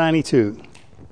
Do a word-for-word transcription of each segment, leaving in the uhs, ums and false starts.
ninety-two.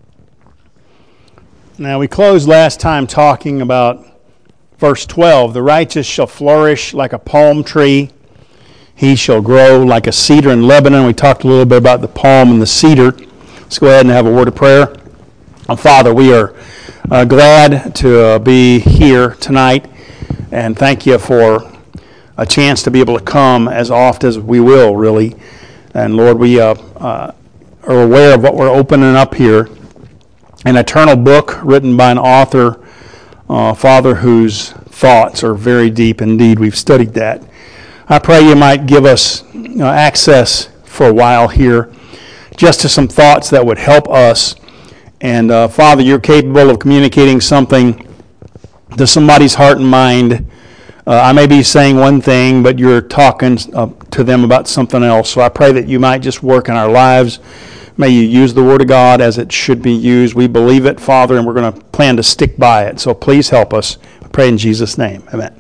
Now, we closed last time talking about verse twelve. The righteous shall flourish like a palm tree. He shall grow like a cedar in Lebanon. We talked a little bit about the palm and the cedar. Let's go ahead and have a word of prayer. Oh, Father, we are uh, glad to uh, be here tonight, and thank you for a chance to be able to come as oft as we will, really. And Lord, we uh, uh, are aware of what we're opening up here, an eternal book written by an author, uh, Father, whose thoughts are very deep indeed. We've studied that. I pray you might give us uh, access for a while here just to some thoughts that would help us. And uh, Father, you're capable of communicating something to somebody's heart and mind. Uh, I may be saying one thing, but you're talking uh, to them about something else. So I pray that you might just work in our lives. May you use the Word of God as it should be used. We believe it, Father, and we're going to plan to stick by it. So please help us. I pray in Jesus' name. Amen.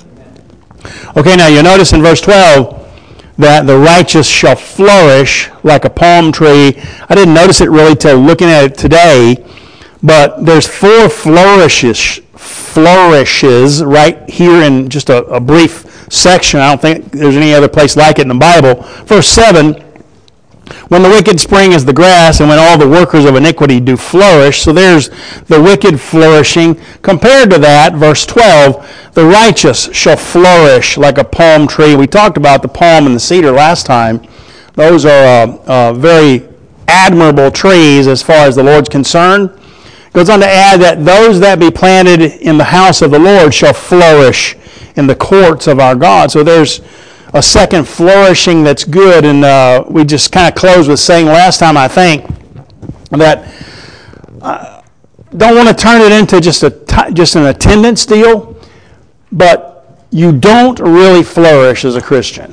Okay, now you notice in verse twelve that the righteous shall flourish like a palm tree. I didn't notice it really till looking at it today, but there's four flourishes, flourishes right here in just a, a brief section. I don't think there's any other place like it in the Bible. Verse seven, when the wicked spring as the grass, and when all the workers of iniquity do flourish. So there's the wicked flourishing. Compared to that, verse twelve, the righteous shall flourish like a palm tree. We talked about the palm and the cedar last time. Those are uh, uh, very admirable trees as far as the Lord's concerned. It goes on to add that those that be planted in the house of the Lord shall flourish in the courts of our God. So there's a second flourishing that's good, and uh, we just kind of closed with saying last time, I think, that I don't want to turn it into just a t- just an attendance deal, but you don't really flourish as a Christian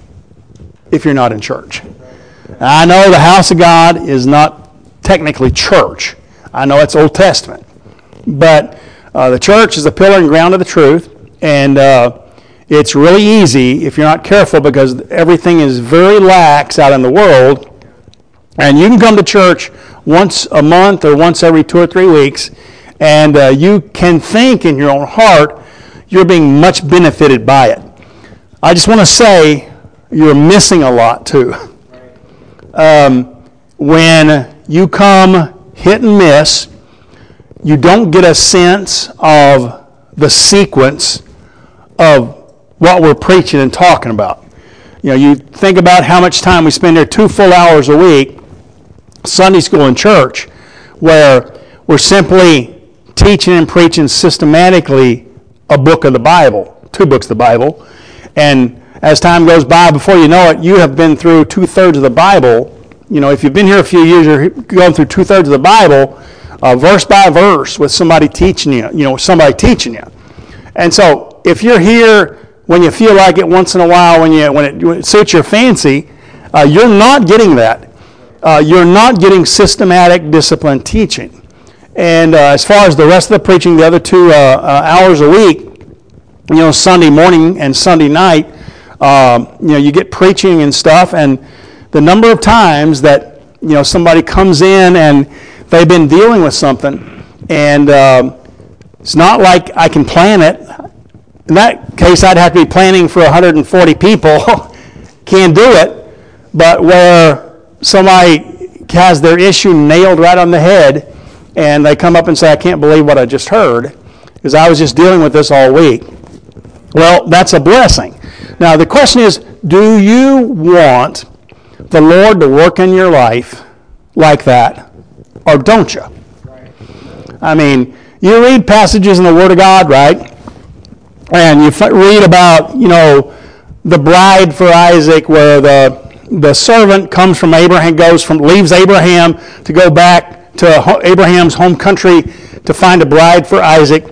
if you're not in church. Now, I know the house of God is not technically church. I know it's Old Testament, but uh, the church is the pillar and ground of the truth, and uh, it's really easy if you're not careful, because everything is very lax out in the world, and you can come to church once a month or once every two or three weeks, and uh, you can think in your own heart you're being much benefited by it. I just want to say you're missing a lot too. Um, when you come hit and miss, you don't get a sense of the sequence of what we're preaching and talking about. You know, you think about how much time we spend there, two full hours a week, Sunday school and church, where we're simply teaching and preaching systematically a book of the Bible, two books of the Bible, and as time goes by, before you know it, you have been through two-thirds of the Bible. You know, if you've been here a few years, you're going through two-thirds of the Bible, uh, verse by verse, with somebody teaching you, you know, somebody teaching you. And so, if you're here when you feel like it once in a while, when you when it, when it suits your fancy, uh, you're not getting that. Uh, you're not getting systematic, disciplined teaching. And uh, as far as the rest of the preaching, the other two uh, uh, hours a week, you know, Sunday morning and Sunday night, um, you know, you get preaching and stuff, and the number of times that, you know, somebody comes in and they've been dealing with something, and um, it's not like I can plan it. In that case, I'd have to be planning for one hundred forty people. Can't do it. But where somebody has their issue nailed right on the head, and they come up and say, I can't believe what I just heard, because I was just dealing with this all week. Well, that's a blessing. Now, the question is, do you want the Lord to work in your life like that, or don't you? I mean, you read passages in the Word of God, right? And you read about, you know, the bride for Isaac, where the the servant comes from Abraham, goes from leaves Abraham to go back to Abraham's home country to find a bride for Isaac.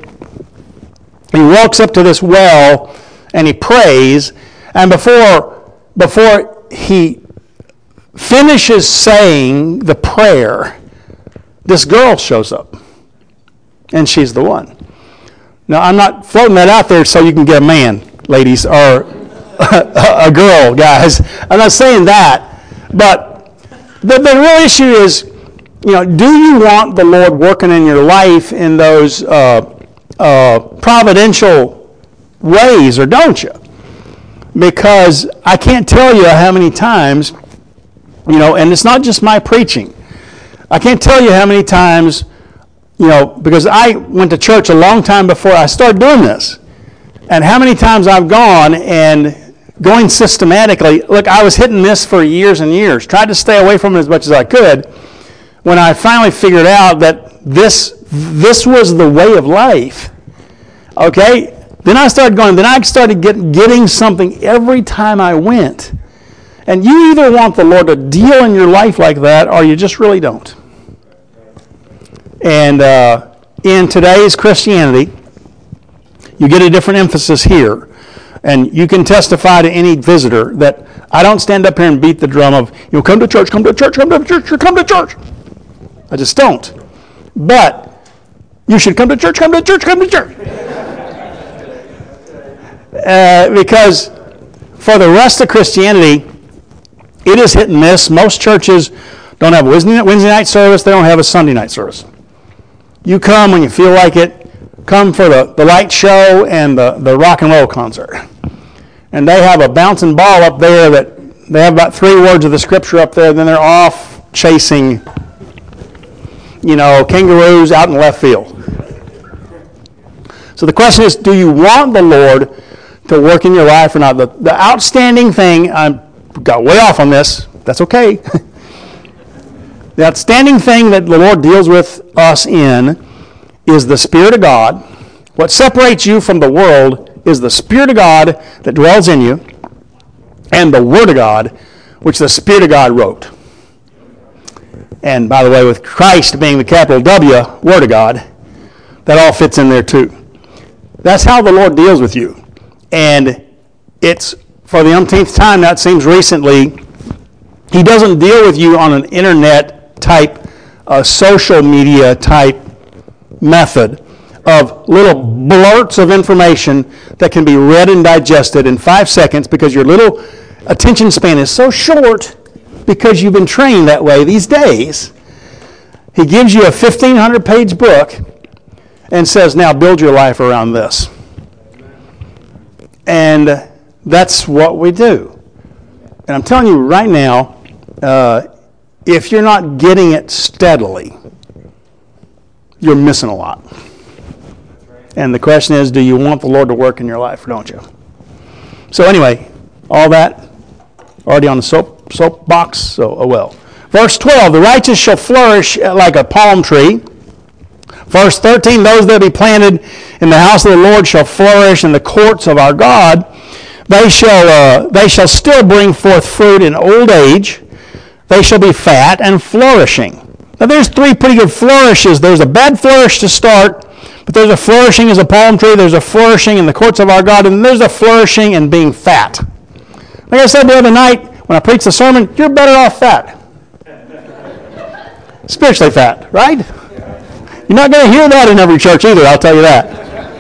He walks up to this well and he prays, and before before he finishes saying the prayer, this girl shows up, and she's the one. Now, I'm not floating that out there so you can get a man, ladies, or a girl, guys. I'm not saying that. But the, the real issue is, you know, do you want the Lord working in your life in those uh, uh, providential ways, or don't you? Because I can't tell you how many times, you know, and it's not just my preaching. I can't tell you how many times, you know, because I went to church a long time before I started doing this. And how many times I've gone and going systematically, look, I was hitting this for years and years, tried to stay away from it as much as I could. When I finally figured out that this this was the way of life, okay, then I started going, then I started get, getting something every time I went. And you either want the Lord to deal in your life like that, or you just really don't. And uh, in today's Christianity, you get a different emphasis here. And you can testify to any visitor that I don't stand up here and beat the drum of, you know, come to church, come to church, come to church, come to church. I just don't. But you should come to church, come to church, come to church. Uh, because for the rest of Christianity, it is hit and miss. Most churches don't have a Wednesday night service. They don't have a Sunday night service. You come when you feel like it. Come for the, the light show and the, the rock and roll concert. And they have a bouncing ball up there that they have about three words of the scripture up there, then they're off chasing, you know, kangaroos out in left field. So the question is, do you want the Lord to work in your life or not? The, the outstanding thing, I got way off on this, that's okay. The outstanding thing that the Lord deals with us in is the Spirit of God. What separates you from the world is the Spirit of God that dwells in you and the Word of God, which the Spirit of God wrote. And by the way, with Christ being the capital W, Word of God, that all fits in there too. That's how the Lord deals with you. And it's, for the umpteenth time, that seems recently, He doesn't deal with you on an internet type, uh, social media type method of little blurts of information that can be read and digested in five seconds because your little attention span is so short because you've been trained that way these days. He gives you a fifteen hundred page book and says, now build your life around this. And that's what we do. And I'm telling you right now, uh, if you're not getting it steadily, you're missing a lot. And the question is, do you want the Lord to work in your life or don't you? So anyway, all that already on the soap soapbox, so oh well. Verse twelve, the righteous shall flourish like a palm tree. Verse thirteen, those that be planted in the house of the Lord shall flourish in the courts of our God. They shall, uh, they shall still bring forth fruit in old age. They shall be fat and flourishing. Now there's three pretty good flourishes. There's a bad flourish to start, but there's a flourishing as a palm tree. There's a flourishing in the courts of our God, and there's a flourishing in being fat. Like I said the other night when I preached the sermon, you're better off fat. Spiritually fat, right? You're not going to hear that in every church either, I'll tell you that.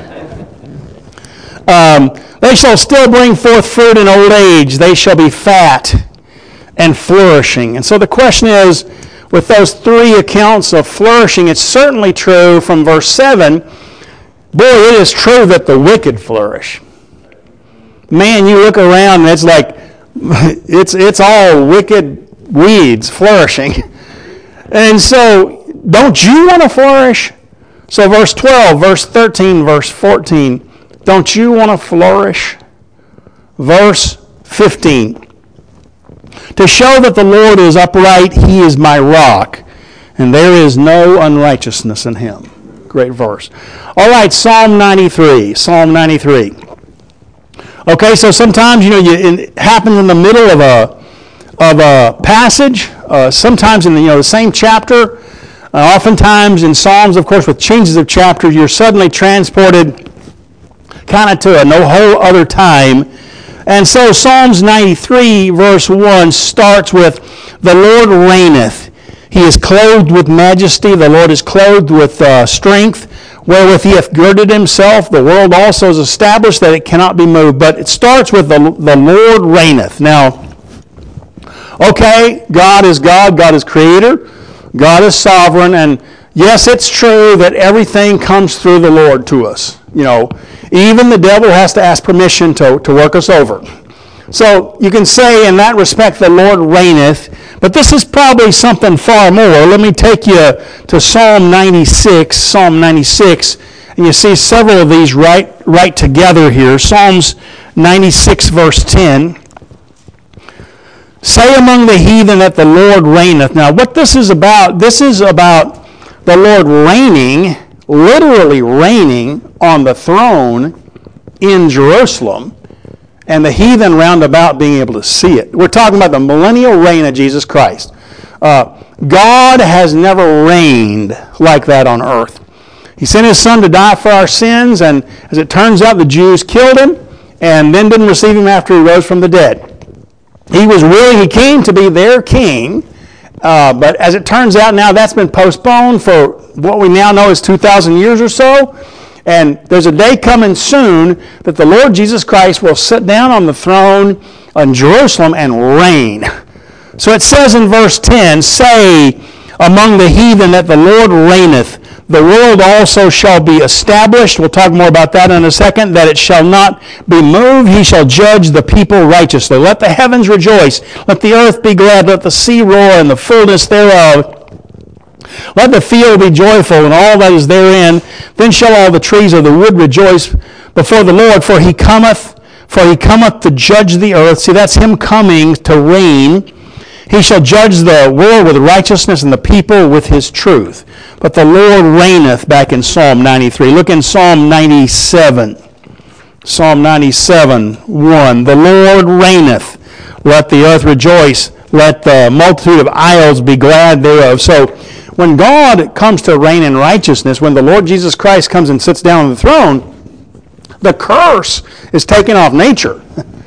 Um, they shall still bring forth fruit in old age. They shall be fat and flourishing. And so the question is, with those three accounts of flourishing, it's certainly true from verse seven. Boy, it is true that the wicked flourish. Man, you look around and it's like, it's, it's all wicked weeds flourishing. And so, don't you want to flourish? So verse twelve, verse thirteen, verse fourteen, don't you want to flourish? Verse fifteen, to show that the Lord is upright, He is my rock, and there is no unrighteousness in Him. Great verse. All right, Psalm ninety-three. Psalm ninety-three. Okay, so sometimes, you know, you, it happens in the middle of a of a passage. Uh, sometimes in the, you know, the same chapter. Uh, oftentimes in Psalms, of course, with changes of chapters, you're suddenly transported kind of to a no whole other time. And so Psalms ninety-three, verse one, starts with, the Lord reigneth. He is clothed with majesty. The Lord is clothed with uh, strength, wherewith He hath girded Himself. The world also is established that it cannot be moved. But it starts with, the, the Lord reigneth. Now, okay, God is God. God is creator. God is sovereign, and yes, it's true that everything comes through the Lord to us. You know, even the devil has to ask permission to, to work us over. So you can say in that respect the Lord reigneth, but this is probably something far more. Let me take you to Psalm ninety-six, Psalm ninety-six, and you see several of these right, right together here. Psalms ninety-six, verse ten. Say among the heathen that the Lord reigneth. Now what this is about, this is about the Lord reigning, literally reigning on the throne in Jerusalem, and the heathen round about being able to see it. We're talking about the millennial reign of Jesus Christ. Uh, God has never reigned like that on earth. He sent his son to die for our sins, and as it turns out, the Jews killed him and then didn't receive him after he rose from the dead. He was willing, he came to be their king, uh, but as it turns out now, that's been postponed for what we now know is two thousand years or so. And there's a day coming soon that the Lord Jesus Christ will sit down on the throne in Jerusalem and reign. So it says in verse ten, say among the heathen that the Lord reigneth. The world also shall be established. We'll talk more about that in a second. That it shall not be moved. He shall judge the people righteously. Let the heavens rejoice. Let the earth be glad. Let the sea roar and the fullness thereof. Let the field be joyful and all that is therein. Then shall all the trees of the wood rejoice before the Lord, for he cometh, for he cometh to judge the earth. See, that's him coming to reign. He shall judge the world with righteousness and the people with his truth. But the Lord reigneth, back in Psalm ninety-three. Look in Psalm ninety-seven. Psalm ninety-seven, one. The Lord reigneth. Let the earth rejoice. Let the multitude of isles be glad thereof. So when God comes to reign in righteousness, when the Lord Jesus Christ comes and sits down on the throne, the curse is taken off nature.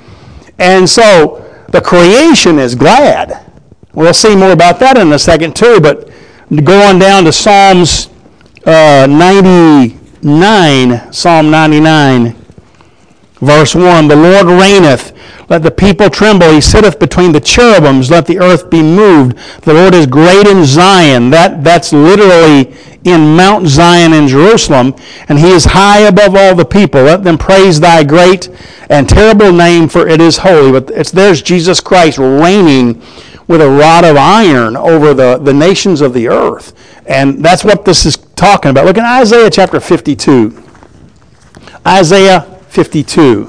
And so the creation is glad. We'll see more about that in a second too, but go on down to Psalms uh, ninety-nine, Psalm ninety-nine, verse one. The Lord reigneth. Let the people tremble. He sitteth between the cherubims. Let the earth be moved. The Lord is great in Zion. That, that's literally in Mount Zion in Jerusalem. And he is high above all the people. Let them praise thy great and terrible name, for it is holy. But it's, there's Jesus Christ reigning with a rod of iron over the, the nations of the earth. And that's what this is talking about. Look at Isaiah chapter fifty-two. Isaiah fifty-two.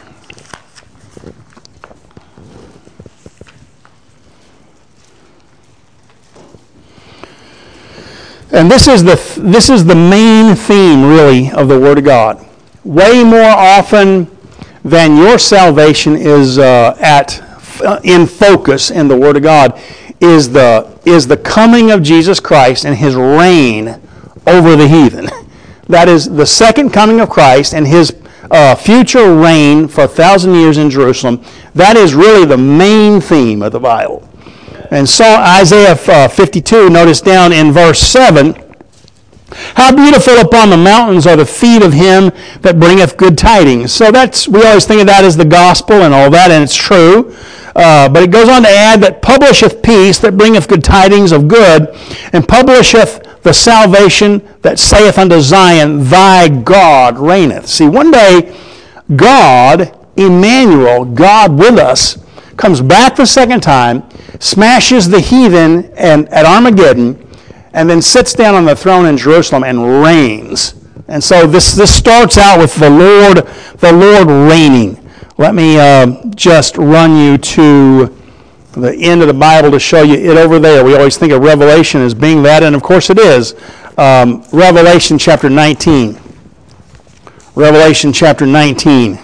And this is the this is the main theme, really, of the Word of God. Way more often than your salvation is uh, at in focus in the Word of God is the is the coming of Jesus Christ and his reign over the heathen. That is the second coming of Christ and his uh, future reign for a thousand years in Jerusalem. That is really the main theme of the Bible. And so Isaiah uh, fifty-two, notice down in verse seven, how beautiful upon the mountains are the feet of him that bringeth good tidings. So that's, we always think of that as the gospel and all that, and it's true. Uh, but it goes on to add that publisheth peace, that bringeth good tidings of good, and publisheth the salvation that saith unto Zion, thy God reigneth. See, one day, God, Emmanuel, God with us, comes back the second time, smashes the heathen and, at Armageddon, and then sits down on the throne in Jerusalem and reigns. And so this, this starts out with the Lord, the Lord reigning. Let me uh, just run you to the end of the Bible to show you it over there. We always think of Revelation as being that, and of course it is. Um, Revelation chapter nineteen. Revelation chapter nineteen.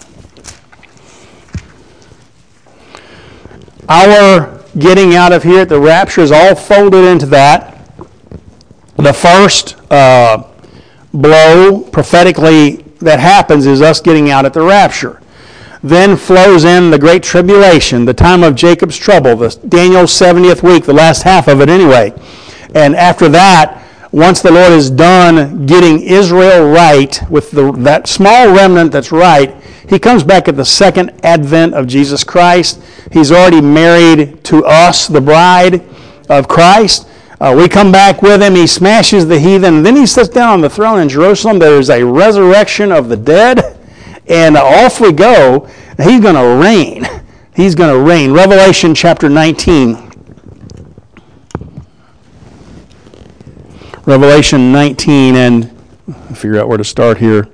Our getting out of here at the rapture is all folded into that. The first uh, blow prophetically that happens is us getting out at the rapture. Then flows in the great tribulation, the time of Jacob's trouble, the Daniel's seventieth week, the last half of it anyway. And after that, once the Lord is done getting Israel right with the, that small remnant that's right, he comes back at the second advent of Jesus Christ. He's already married to us, the bride of Christ. Uh, we come back with him. He smashes the heathen. And then he sits down on the throne in Jerusalem. There's a resurrection of the dead. And off we go. He's going to reign. He's going to reign. Revelation chapter nineteen. Revelation nineteen, and I'll figure out where to start here.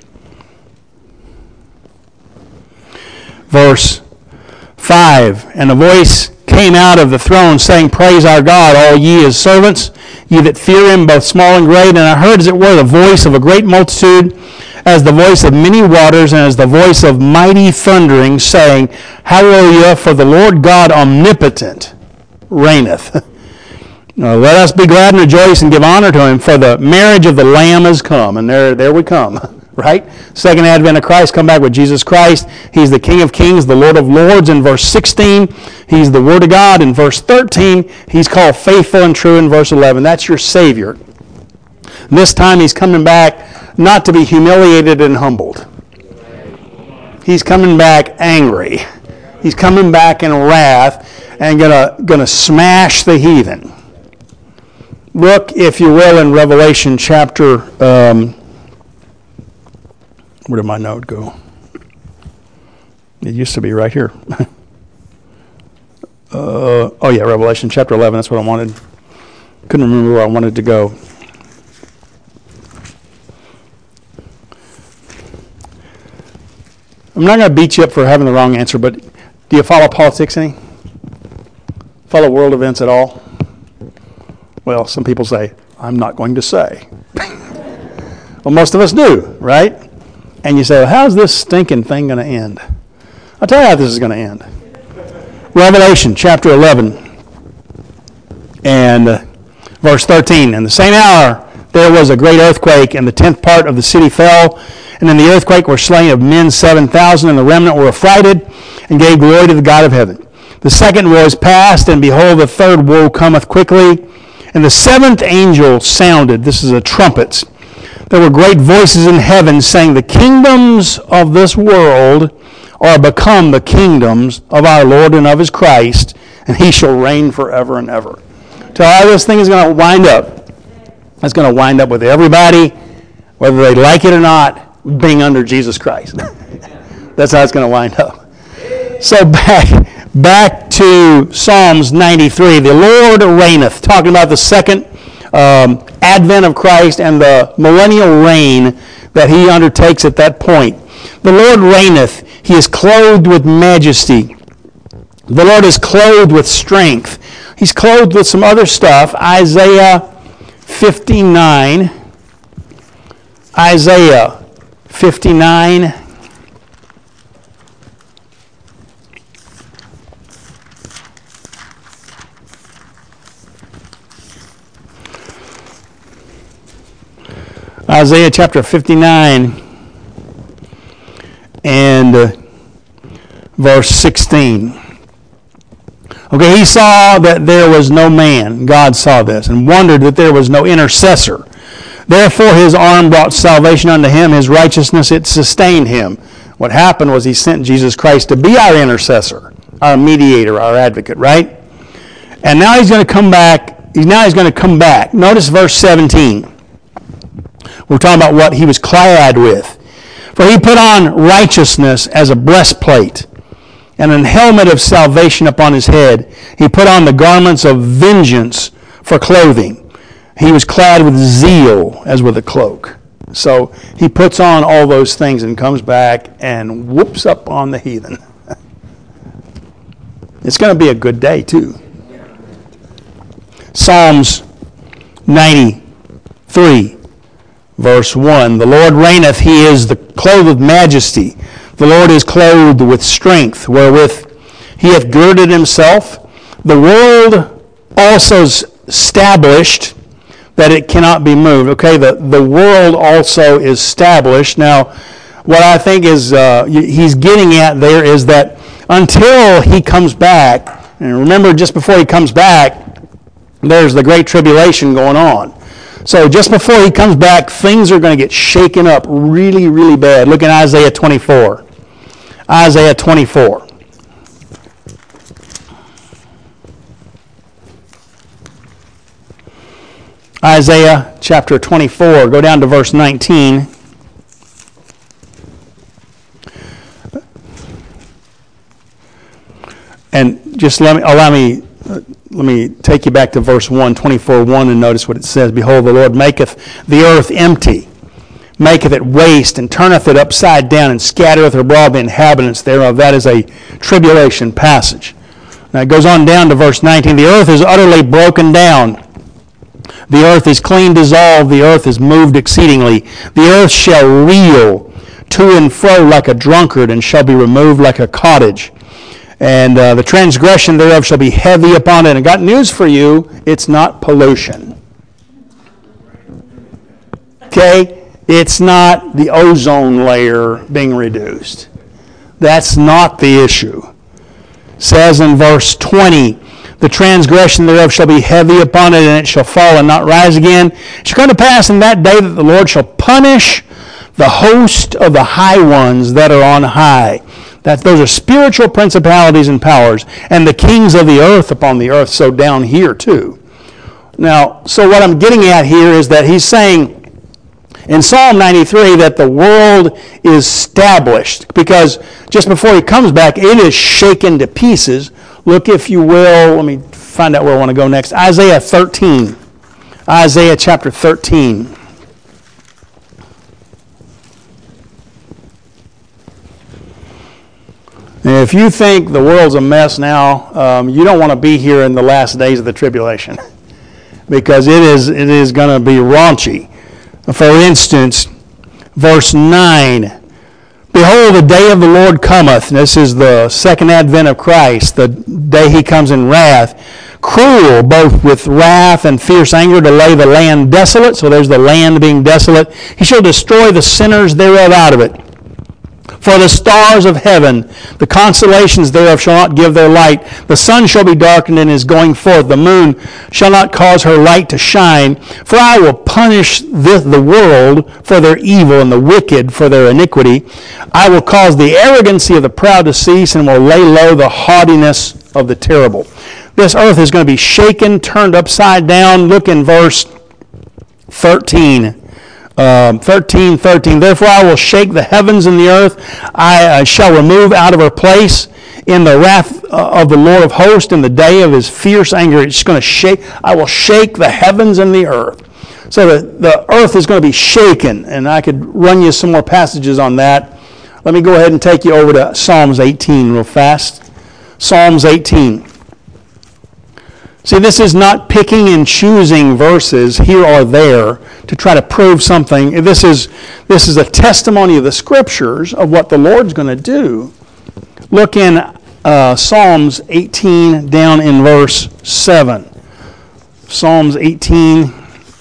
Verse five. And a voice came out of the throne, saying, Praise our God, all ye his servants, ye that fear him, both small and great. And I heard, as it were, the voice of a great multitude, as the voice of many waters, and as the voice of mighty thundering, saying, Hallelujah, for the Lord God omnipotent reigneth. Now, let us be glad and rejoice and give honor to him, for the marriage of the Lamb has come. And there, there we come. Right? Second advent of Christ, come back with Jesus Christ. He's the King of Kings, the Lord of Lords in verse sixteen. He's the Word of God in verse thirteen. He's called faithful and true in verse eleven. That's your Savior. This time he's coming back not to be humiliated and humbled. He's coming back angry. He's coming back in wrath and gonna, gonna smash the heathen. Look, if you will, in Revelation chapter... Um, Where did my note go? It used to be right here. uh, oh, yeah, Revelation chapter eleven. That's what I wanted. Couldn't remember where I wanted to go. I'm not going to beat you up for having the wrong answer, but do you follow politics any? Follow world events at all? Well, some people say, I'm not going to say. Well, most of us do, right? And you say, well, how's this stinking thing going to end? I'll tell you how this is going to end. Revelation chapter eleven and uh, verse thirteen. In the same hour there was a great earthquake, and the tenth part of the city fell. And in the earthquake were slain of men seven thousand, and the remnant were affrighted, and gave glory to the God of heaven. The second woe is past, and behold, the third woe cometh quickly. And the seventh angel sounded. This is a trumpet. There were great voices in heaven saying, the kingdoms of this world are become the kingdoms of our Lord and of his Christ, and he shall reign forever and ever. So how this thing is going to wind up, it's going to wind up with everybody, whether they like it or not, being under Jesus Christ. That's how it's going to wind up. So back, back to Psalms ninety-three. The Lord reigneth, talking about the second Um, advent of Christ and the millennial reign that he undertakes at that point. The Lord reigneth. He is clothed with majesty. The Lord is clothed with strength. He's clothed with some other stuff. Isaiah fifty-nine. Isaiah fifty-nine. Isaiah chapter fifty-nine and uh, verse sixteen. Okay, he saw that there was no man. God saw this and wondered that there was no intercessor. Therefore his arm brought salvation unto him. His righteousness, it sustained him. What happened was he sent Jesus Christ to be our intercessor, our mediator, our advocate, right? And now he's going to come back. Now he's going to come back. Notice verse seventeen. We're talking about what he was clad with. For he put on righteousness as a breastplate, and an helmet of salvation upon his head. He put on the garments of vengeance for clothing. He was clad with zeal as with a cloak. So he puts on all those things and comes back and whoops up on the heathen. It's going to be a good day too. Psalms ninety-three. Verse one, the Lord reigneth, he is the clothed with majesty. The Lord is clothed with strength, wherewith he hath girded himself. The world also is established that it cannot be moved. Okay, the, the world also is established. Now, what I think is uh, he's getting at there is that until he comes back, and remember just before he comes back, there's the Great Tribulation going on. So just before he comes back, things are going to get shaken up really, really bad. Look at Isaiah twenty-four. Isaiah twenty-four. Isaiah chapter twenty-four, go down to verse nineteen. And just let me allow me uh, let me take you back to verse one, twenty-four one, and notice what it says. Behold, the Lord maketh the earth empty, maketh it waste, and turneth it upside down, and scattereth abroad the inhabitants thereof. That is a tribulation passage. Now it goes on down to verse nineteen. The earth is utterly broken down. The earth is clean dissolved. The earth is moved exceedingly. The earth shall reel to and fro like a drunkard, and shall be removed like a cottage. And uh, the transgression thereof shall be heavy upon it. And I got news for you, it's not pollution. Okay? It's not the ozone layer being reduced. That's not the issue. It says in verse twenty, the transgression thereof shall be heavy upon it, and it shall fall and not rise again. It shall come to pass in that day that the Lord shall punish the host of the high ones that are on high. That those are spiritual principalities and powers, and the kings of the earth upon the earth, so down here too. Now, so what I'm getting at here is that he's saying in Psalm ninety-three that the world is established, because just before he comes back, it is shaken to pieces. Look, if you will, let me find out where I want to go next. Isaiah thirteen. Isaiah chapter thirteen. And if you think the world's a mess now, um, you don't want to be here in the last days of the tribulation, because it is it is going to be raunchy. For instance, verse nine, behold, the day of the Lord cometh. And this is the second advent of Christ, the day he comes in wrath, cruel, both with wrath and fierce anger, to lay the land desolate. So there's the land being desolate. He shall destroy the sinners thereof out of it. For the stars of heaven, the constellations thereof shall not give their light. The sun shall be darkened in his going forth. The moon shall not cause her light to shine. For I will punish this, the world for their evil, and the wicked for their iniquity. I will cause the arrogancy of the proud to cease, and will lay low the haughtiness of the terrible. This earth is going to be shaken, turned upside down. Look in verse thirteen. Um, thirteen, thirteen. Therefore I will shake the heavens and the earth. I uh, shall remove out of her place in the wrath uh, of the Lord of hosts, in the day of his fierce anger. It's going to shake. I will shake the heavens and the earth. So the, the earth is going to be shaken, and I could run you some more passages on that. Let me go ahead and take you over to Psalms eighteen real fast. Psalms eighteen. See, this is not picking and choosing verses here or there to try to prove something. This is, this is a testimony of the Scriptures of what the Lord's going to do. Look in uh, Psalms eighteen down in verse seven. Psalms eighteen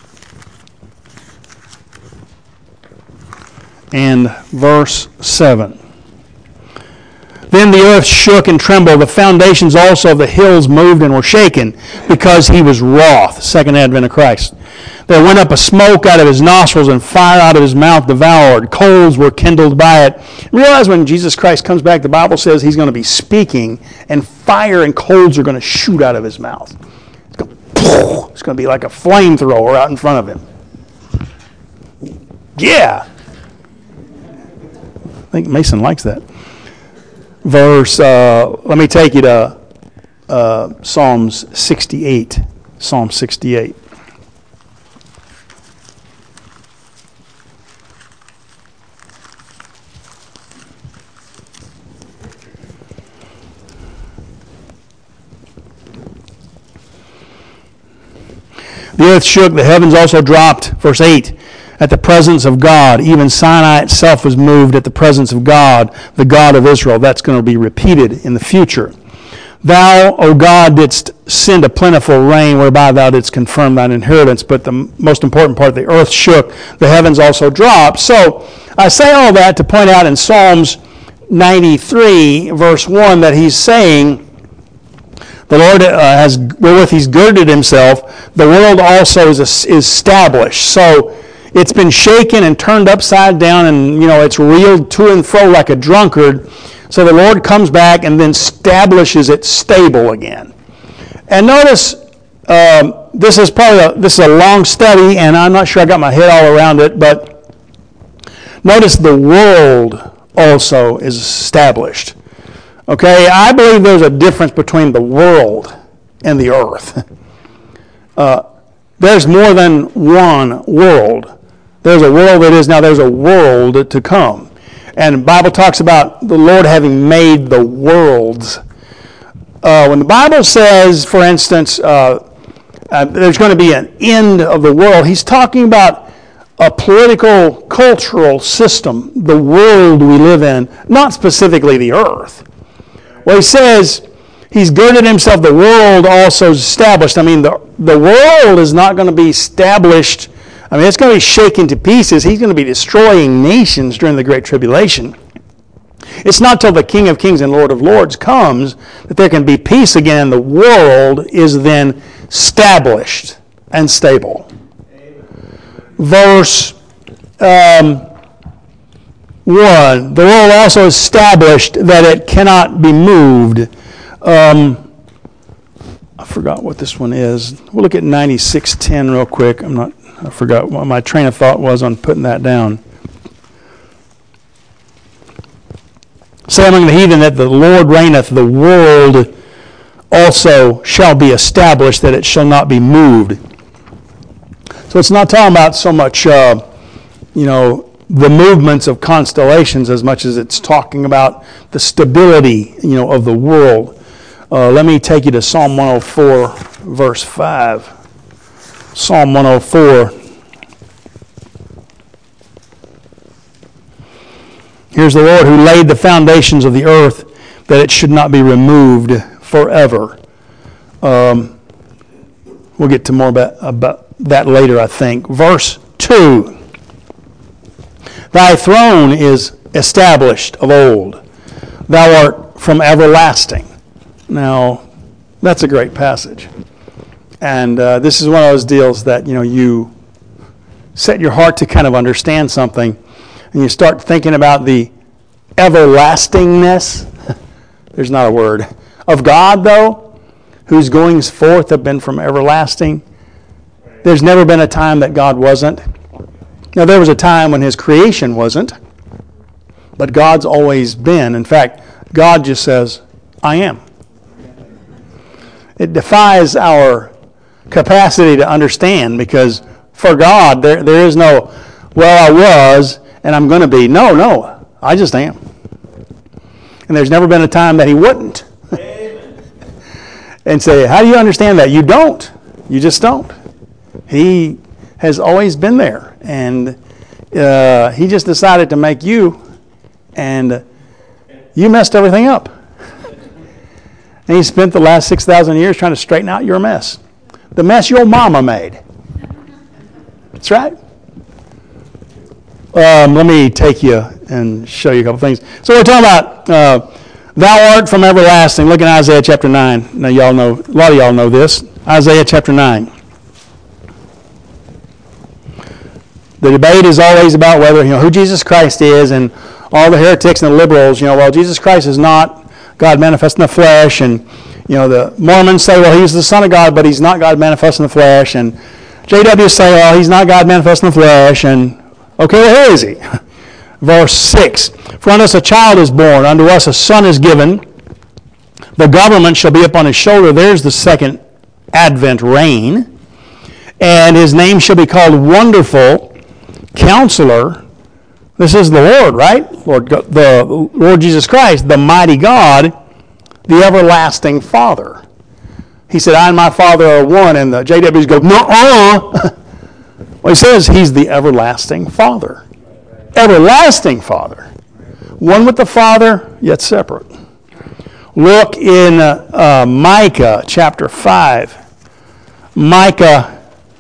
and verse seven. Then the earth shook and trembled. The foundations also of the hills moved and were shaken, because he was wroth. Second advent of Christ. There went up a smoke out of his nostrils, and fire out of his mouth devoured. Coals were kindled by it. Realize when Jesus Christ comes back, the Bible says he's going to be speaking, and fire and coals are going to shoot out of his mouth. It's going to, it's going to be like a flamethrower out in front of him. Yeah. I think Mason likes that. Verse, uh, let me take you to uh, Psalms sixty-eight. Psalm sixty-eight. The earth shook, the heavens also dropped. Verse eight. At the presence of God, even Sinai itself was moved at the presence of God, the God of Israel. That's going to be repeated in the future. Thou, O God, didst send a plentiful rain, whereby thou didst confirm thine inheritance. But the most important part, the earth shook, the heavens also dropped. So I say all that to point out in Psalms ninety-three, verse one, that he's saying, the Lord uh, has, wherewith he's girded himself, the world also is, is established. So it's been shaken and turned upside down, and you know it's reeled to and fro like a drunkard. So the Lord comes back and then establishes it stable again. And notice um, this is probably a, this is a long study, and I'm not sure I got my head all around it, but notice the world also is established. Okay, I believe there's a difference between the world and the earth. Uh, there's more than one world. There's a world that is now, there's a world to come. And the Bible talks about the Lord having made the worlds. Uh, when the Bible says, for instance, uh, uh, there's going to be an end of the world, he's talking about a political, cultural system, the world we live in, not specifically the earth. Well, he says he's girded himself, the world also is established. I mean, the, the world is not going to be established. I mean, it's going to be shaken to pieces. He's going to be destroying nations during the Great Tribulation. It's not till the King of Kings and Lord of Lords comes that there can be peace again, and the world is then established and stable. Verse um, one, the world also established that it cannot be moved. Um, I forgot what this one is. We'll look at ninety-six ten real quick. I'm not, I forgot what my train of thought was on putting that down. Say among the heathen that the Lord reigneth, the world also shall be established, that it shall not be moved. So it's not talking about so much, uh, you know, the movements of constellations as much as it's talking about the stability, you know, of the world. Uh, let me take you to Psalm one oh four, verse five. Psalm one oh four. Here's the Lord who laid the foundations of the earth, that it should not be removed forever. Um, we'll get to more about, about that later, I think. Verse two. Thy throne is established of old. Thou art from everlasting. Now, that's a great passage. And uh, this is one of those deals that, you know, you set your heart to kind of understand something, and you start thinking about the everlastingness, there's not a word, of God, though, whose goings forth have been from everlasting. There's never been a time that God wasn't. Now, there was a time when his creation wasn't, but God's always been. In fact, God just says, I am. It defies our capacity to understand, because for God, there, there is no, well, I was, and I'm going to be. No, no, I just am. And there's never been a time that he wouldn't. And say, how do you understand that? You don't. You just don't. He has always been there. And uh, he just decided to make you, and you messed everything up. And he spent the last six thousand years trying to straighten out your mess. The mess your mama made. That's right. Um, let me take you and show you a couple things. So we're talking about uh, thou art from everlasting. Look at Isaiah chapter nine. Now y'all know, a lot of y'all know this. Isaiah chapter nine. The debate is always about whether, you know, who Jesus Christ is, and all the heretics and the liberals, you know, well, Jesus Christ is not God manifest in the flesh, and, you know, the Mormons say, well, he's the Son of God, but he's not God manifest in the flesh, and J W say, well, he's not God manifest in the flesh, and okay, well, who is he? Verse six, for unto us a child is born, unto us a son is given, the government shall be upon his shoulder. There's the second Advent reign, and his name shall be called Wonderful Counselor. This is the Lord, right? Lord, the Lord Jesus Christ, the mighty God, the everlasting Father. He said, I and my Father are one, and the J Ws go, no-uh. Well, he says he's the everlasting Father. Everlasting Father. One with the Father, yet separate. Look in uh, uh, Micah chapter five. Micah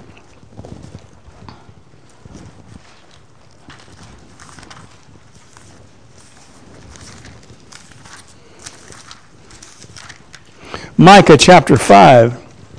Micah chapter five.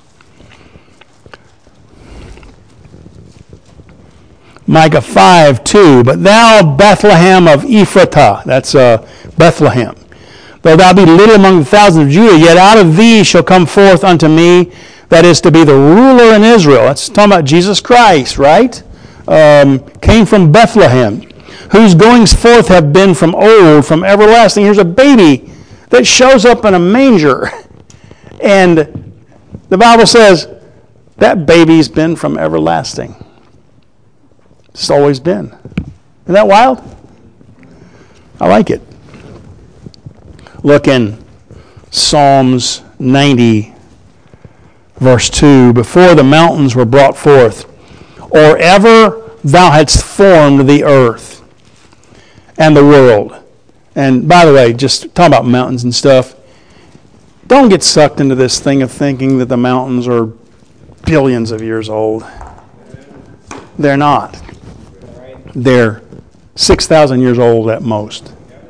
Micah five two. But thou, Bethlehem of Ephratah, that's uh, Bethlehem, though thou be little among the thousands of Judah, yet out of thee shall come forth unto me that is to be the ruler in Israel. That's talking about Jesus Christ, right? Um, came from Bethlehem, whose goings forth have been from old, from everlasting. Here's a baby that shows up in a manger. And the Bible says that baby's been from everlasting. It's always been. Isn't that wild? I like it. Look in Psalms ninety, verse two. Before the mountains were brought forth, or ever thou hadst formed the earth and the world. And by the way, just talking about mountains and stuff, don't get sucked into this thing of thinking that the mountains are billions of years old. They're not. They're six thousand years old at most.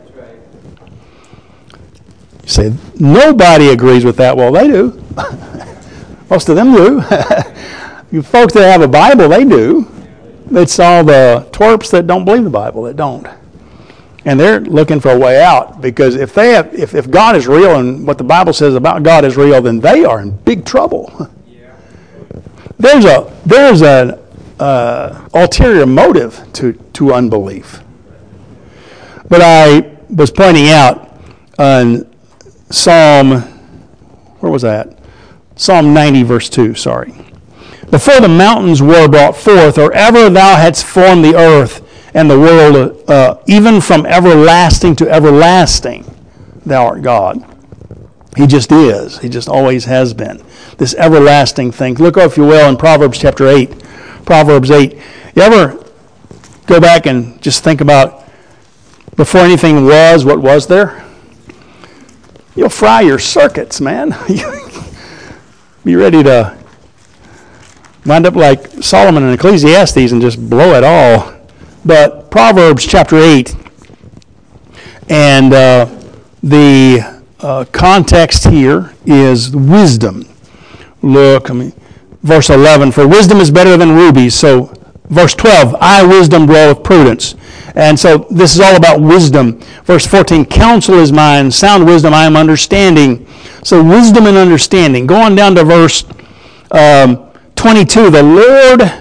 You say, nobody agrees with that. Well, they do. Most of them do. You folks that have a Bible, they do. It's all the twerps that don't believe the Bible that don't. And they're looking for a way out, because if they have, if, if God is real and what the Bible says about God is real, then they are in big trouble. There's a there's an uh, ulterior motive to, to unbelief. But I was pointing out on Psalm, where was that? Psalm ninety, verse two, sorry. Before the mountains were brought forth, or ever thou hadst formed the earth and the world, uh, even from everlasting to everlasting, thou art God. He just is. He just always has been. This everlasting thing. Look, if you will, in Proverbs chapter eight. Proverbs eight. You ever go back and just think about before anything was, what was there? You'll fry your circuits, man. Be ready to wind up like Solomon in Ecclesiastes and just blow it all. But Proverbs chapter eight, and uh, the uh, context here is wisdom. Look, I mean, verse eleven, for wisdom is better than rubies. So verse twelve, I wisdom dwell with prudence. And so this is all about wisdom. Verse fourteen, counsel is mine, sound wisdom I am understanding. So wisdom and understanding. Go on down to verse um, twenty-two, the Lord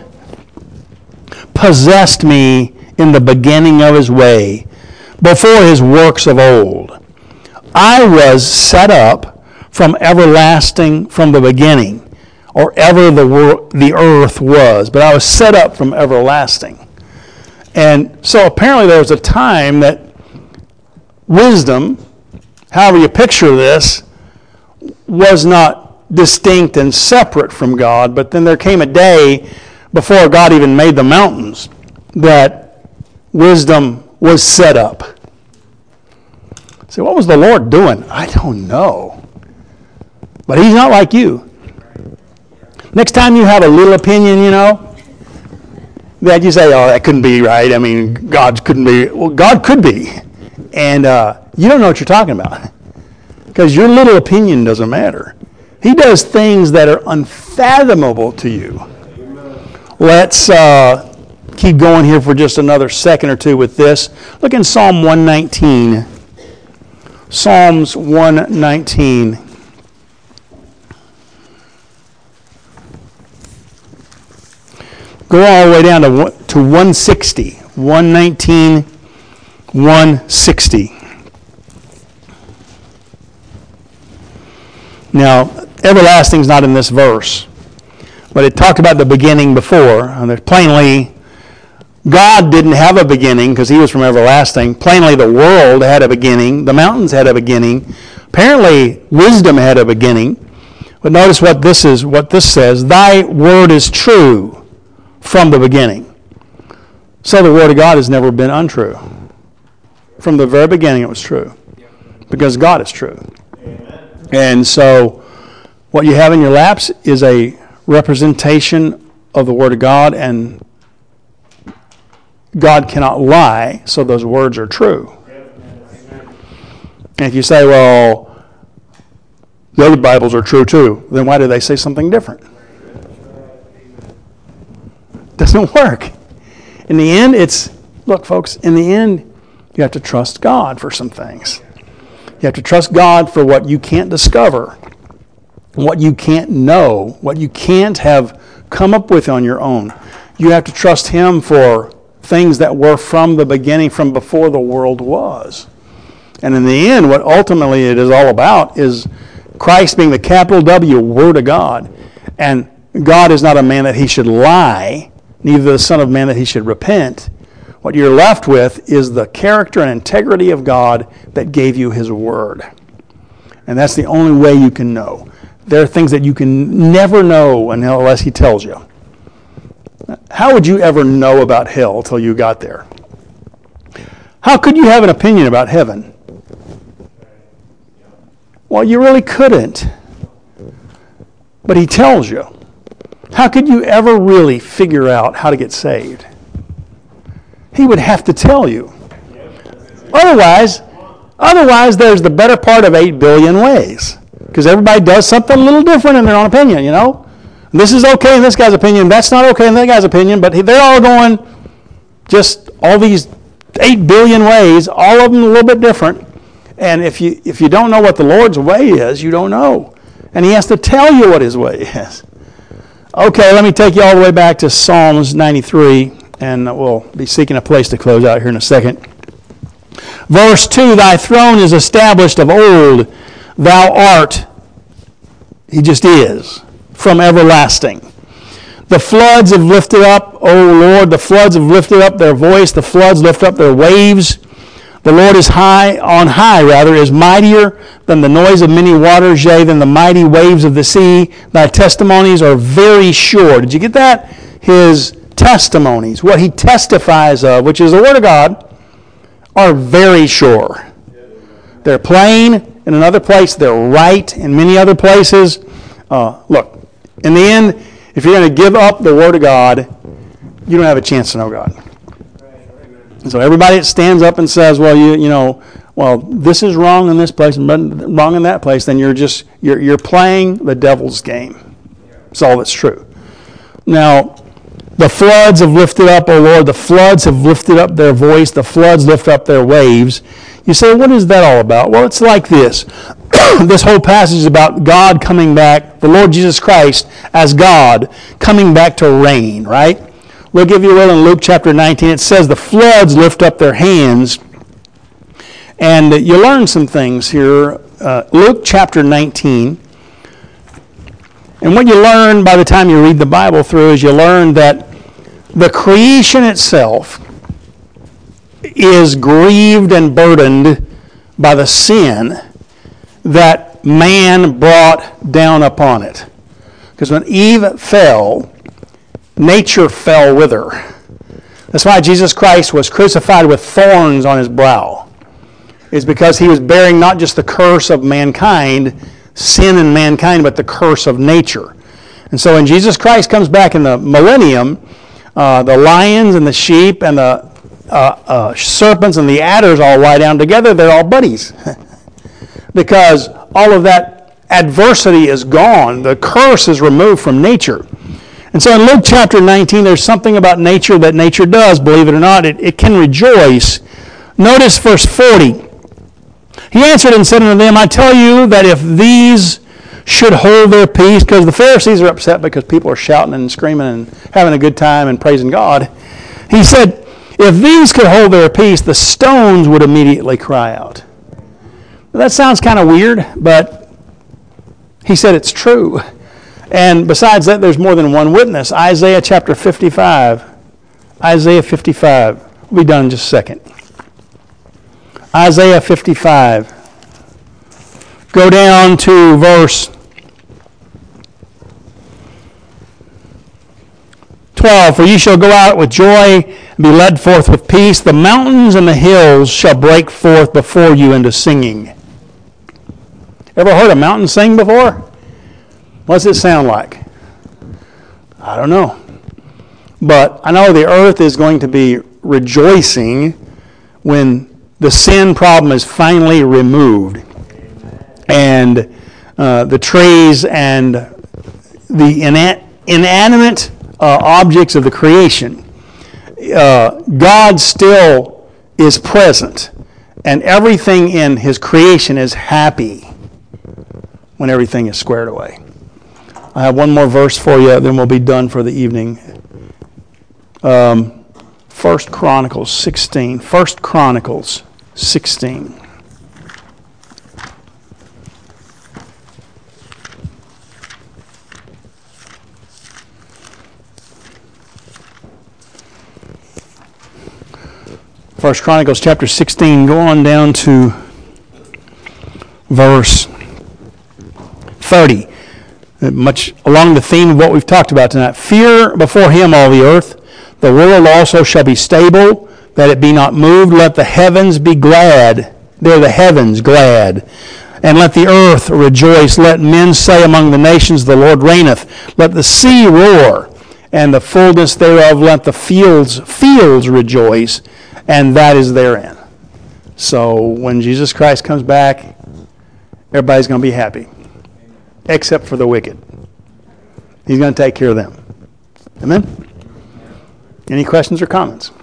possessed me in the beginning of his way, before his works of old. I was set up from everlasting, from the beginning, or ever the wor- the earth was, but I was set up from everlasting. And so apparently there was a time that wisdom, however you picture this, was not distinct and separate from God, but then there came a day before God even made the mountains that wisdom was set up. So what was the Lord doing? I don't know. But he's not like you. Next time you have a little opinion, you know, that you say, oh, that couldn't be right. I mean, God couldn't be. Well, God could be. And uh, you don't know what you're talking about. Because your little opinion doesn't matter. He does things that are unfathomable to you. Let's uh, keep going here for just another second or two with this. Look in Psalm one nineteen. Psalms one nineteen. Go all the way down to, to one sixty. one nineteen, one sixty. Now, everlasting's not in this verse, but it talked about the beginning before. And there's plainly, God didn't have a beginning because he was from everlasting. Plainly, the world had a beginning. The mountains had a beginning. Apparently, wisdom had a beginning. But notice what this is, what this says. Thy word is true from the beginning. So the word of God has never been untrue. From the very beginning, it was true. Because God is true. And so what you have in your laps is a representation of the Word of God, and God cannot lie, so those words are true. And if you say, well, the other Bibles are true too, then why do they say something different? Doesn't work. In the end, it's, look folks, in the end, you have to trust God for some things. You have to trust God for what you can't discover. what you can't know, what you can't have come up with on your own. You have to trust Him for things that were from the beginning, from before the world was. And in the end, what ultimately it is all about is Christ being the capital W, Word of God. And God is not a man that He should lie, neither the Son of Man that He should repent. What you're left with is the character and integrity of God that gave you His Word. And that's the only way you can know. There are things that you can never know unless He tells you. How would you ever know about hell until you got there? How could you have an opinion about heaven? Well, you really couldn't. But He tells you. How could you ever really figure out how to get saved? He would have to tell you. Otherwise, otherwise there's the better part of eight billion ways. Because everybody does something a little different in their own opinion, you know. This is okay in this guy's opinion. That's not okay in that guy's opinion. But they're all going just all these eight billion ways, all of them a little bit different. And if you if you don't know what the Lord's way is, you don't know. And He has to tell you what His way is. Okay, let me take you all the way back to Psalms ninety-three, and we'll be seeking a place to close out here in a second. Verse two, Thy throne is established of old. Thou art, He just is, from everlasting. The floods have lifted up, O Lord, the floods have lifted up their voice, the floods lift up their waves. The Lord is high, on high rather, is mightier than the noise of many waters, yea, than the mighty waves of the sea. Thy testimonies are very sure. Did you get that? His testimonies, what He testifies of, which is the Word of God, are very sure. They're plain in another place. They're right in many other places. Uh, look, in the end, if you're going to give up the Word of God, you don't have a chance to know God. And so everybody that stands up and says, well, you you know, well, this is wrong in this place and wrong in that place, then you're just, you're you're playing the devil's game. That's all that's true. Now, the floods have lifted up, O Lord, the floods have lifted up their voice, the floods lift up their waves. You say, what is that all about? Well, it's like this. This whole passage is about God coming back, the Lord Jesus Christ as God coming back to reign, right? Look, if you will, in Luke chapter nineteen, it says the floods lift up their hands. And you learn some things here. Uh, Luke chapter nineteen. And what you learn by the time you read the Bible through is you learn that the creation itself is grieved and burdened by the sin that man brought down upon it. Because when Eve fell, nature fell with her. That's why Jesus Christ was crucified with thorns on His brow. It's because He was bearing not just the curse of mankind, sin in mankind, but the curse of nature. And so when Jesus Christ comes back in the millennium, uh, the lions and the sheep and the uh, uh, serpents and the adders all lie down together. They're all buddies. Because all of that adversity is gone. The curse is removed from nature. And so in Luke chapter nineteen, there's something about nature that nature does, believe it or not. It, it can rejoice. Notice verse forty. He answered and said unto them, I tell you that if these should hold their peace, because the Pharisees are upset because people are shouting and screaming and having a good time and praising God. He said, if these could hold their peace, the stones would immediately cry out. Well, that sounds kind of weird, but he said it's true. And besides that, there's more than one witness. Isaiah chapter fifty-five. Isaiah fifty-five. We'll be done in just a second. Isaiah fifty-five. Go down to verse twelve. For ye shall go out with joy and be led forth with peace. The mountains and the hills shall break forth before you into singing. Ever heard a mountain sing before? What's it sound like? I don't know. But I know the earth is going to be rejoicing when the sin problem is finally removed. And uh, the trees and the ina- inanimate uh, objects of the creation, uh, God still is present. And everything in His creation is happy. when everything is squared away. I have one more verse for you, then we'll be done for the evening. Um, First Chronicles sixteen. First Chronicles sixteen. First Chronicles chapter sixteen, go on down to verse thirty. Much along the theme of what we've talked about tonight. Fear before him all the earth. The world also shall be stable, that it be not moved. Let the heavens be glad. There the heavens glad. And let the earth rejoice. Let men say among the nations, the Lord reigneth. Let the sea roar, and the fullness thereof. Let the fields, fields rejoice, and that is therein. So when Jesus Christ comes back, everybody's going to be happy, except for the wicked. He's going to take care of them. Amen? Any questions or comments?